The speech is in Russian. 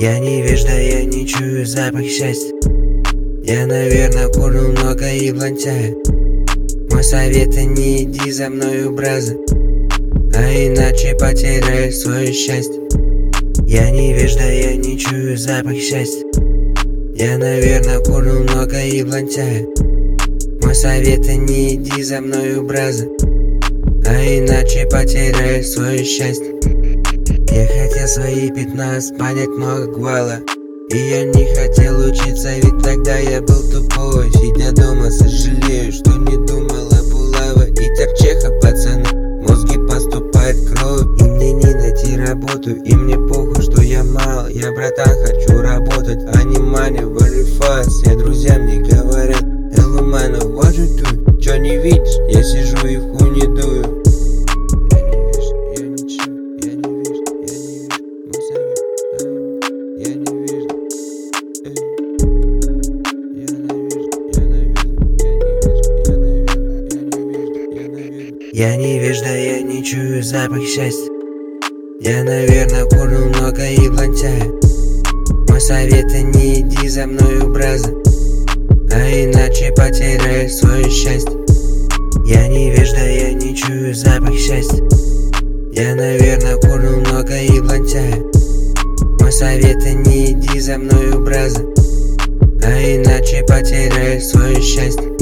Я невежда, я не чую запах счастья. Я, наверное, курил много и блонтяя. Мой совет: не иди за мною, браза, а иначе потеряешь свое счастье. Я невежда, я не чую запах счастья. Я, наверное, курил много и блонтяя. Мой совет: не иди за мною, браза, а иначе потеряешь свое счастье. Я хотел свои 15 понять много гвала, и я не хотел учиться, ведь тогда я был тупой. Сидя дома, сожалею, что не думал о Булава и Торчеха, пацаны. Мозги поступает кровь, и мне не найти работу, и мне похуй, что я мал. Я, братан, хочу работать, а не money, very fast. Все друзья мне говорят: hello, man, what you do? Чё не видишь? Я сижу и в хуй не дую. Я невежда, я не чую запах счастья. Я, наверное, курил много и блонтяя. Мой совет: не иди за мною, браза, а иначе потеряешь свое счастье. Я невежда, я не чую запах счастья. Я, наверное, курил много и блонтяя. Мой совет: не иди за мною, браза, а иначе потеряешь свое счастье.